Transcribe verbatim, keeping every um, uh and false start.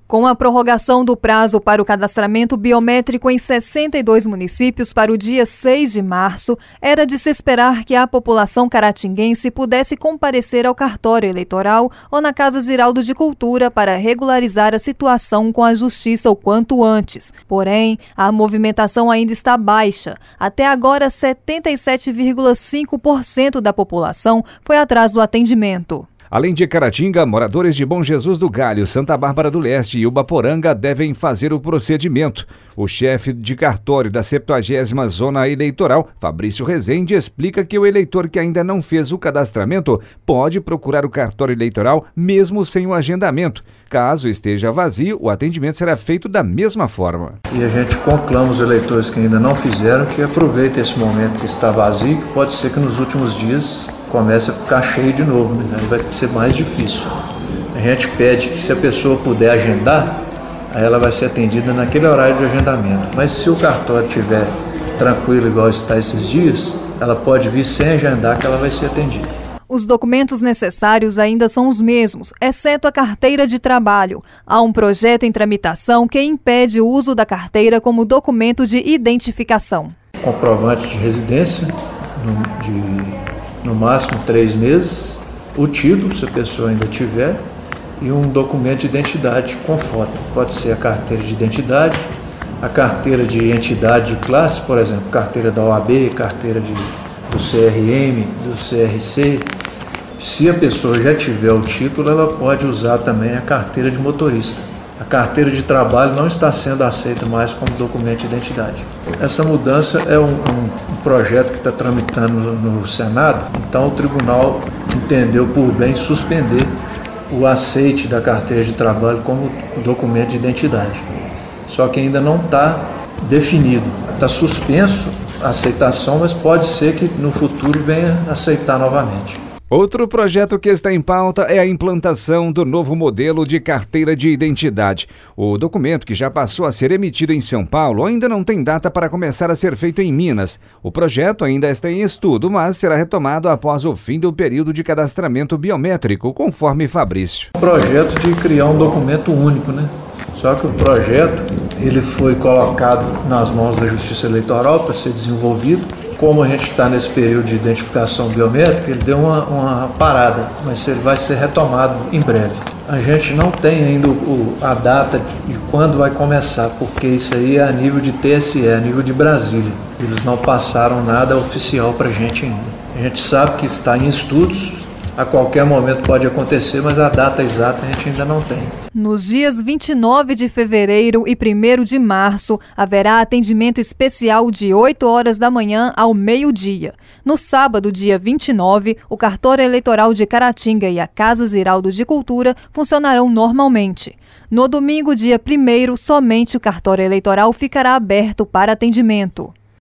Com a prorrogação do prazo para o cadastramento biométrico em sessenta e dois municípios para o dia seis de março, era de se esperar que a população caratinguense pudesse comparecer ao cartório eleitoral ou na Casa Ziraldo de Cultura para regularizar a situação com a Justiça o quanto antes. Porém, a movimentação ainda está baixa. Até agora, setenta e sete vírgula cinco por cento da população foi atrás do atendimento. Além de Caratinga, moradores de Bom Jesus do Galho, Santa Bárbara do Leste e Ubaporanga devem fazer o procedimento. O chefe de cartório da septuagésima Zona Eleitoral, Fabrício Rezende, explica que o eleitor que ainda não fez o cadastramento pode procurar o cartório eleitoral mesmo sem o agendamento. Caso esteja vazio, o atendimento será feito da mesma forma. E a gente conclama os eleitores que ainda não fizeram que aproveitem esse momento que está vazio, que pode ser que nos últimos dias comece a ficar cheio de novo, né? Aí vai ser mais difícil. A gente pede que, se a pessoa puder agendar, aí ela vai ser atendida naquele horário de agendamento. Mas se o cartório estiver tranquilo, igual está esses dias, ela pode vir sem agendar que ela vai ser atendida. Os documentos necessários ainda são os mesmos, exceto a carteira de trabalho. Há um projeto em tramitação que impede o uso da carteira como documento de identificação. Comprovante de residência, no, de, no máximo três meses, o título, se a pessoa ainda tiver, e um documento de identidade com foto. Pode ser a carteira de identidade, a carteira de entidade de classe, por exemplo, carteira da O A B, carteira de, do C R M, do C R C. Se a pessoa já tiver o título, ela pode usar também a carteira de motorista. A carteira de trabalho não está sendo aceita mais como documento de identidade. Essa mudança é um, um, um projeto que está tramitando no, no Senado, então o tribunal entendeu por bem suspender o aceite da carteira de trabalho como documento de identidade. Só que ainda não está definido. Está suspenso a aceitação, mas pode ser que no futuro venha aceitar novamente. Outro projeto que está em pauta é a implantação do novo modelo de carteira de identidade. O documento, que já passou a ser emitido em São Paulo, ainda não tem data para começar a ser feito em Minas. O projeto ainda está em estudo, mas será retomado após o fim do período de cadastramento biométrico, conforme Fabrício. O projeto de criar um documento único, né? Só que o projeto ele foi colocado nas mãos da Justiça Eleitoral para ser desenvolvido. Como a gente está nesse período de identificação biométrica, ele deu uma, uma parada, mas ele vai ser retomado em breve. A gente não tem ainda o, a data de, de quando vai começar, porque isso aí é a nível de T S E, a nível de Brasília. Eles não passaram nada oficial para a gente ainda. A gente sabe que está em estudos, a qualquer momento pode acontecer, mas a data exata a gente ainda não tem. Nos dias vinte e nove de fevereiro e primeiro de março, haverá atendimento especial de oito horas da manhã ao meio-dia. No sábado, dia vinte e nove, o cartório eleitoral de Caratinga e a Casa Ziraldo de Cultura funcionarão normalmente. No domingo, dia primeiro, somente o cartório eleitoral ficará aberto para atendimento.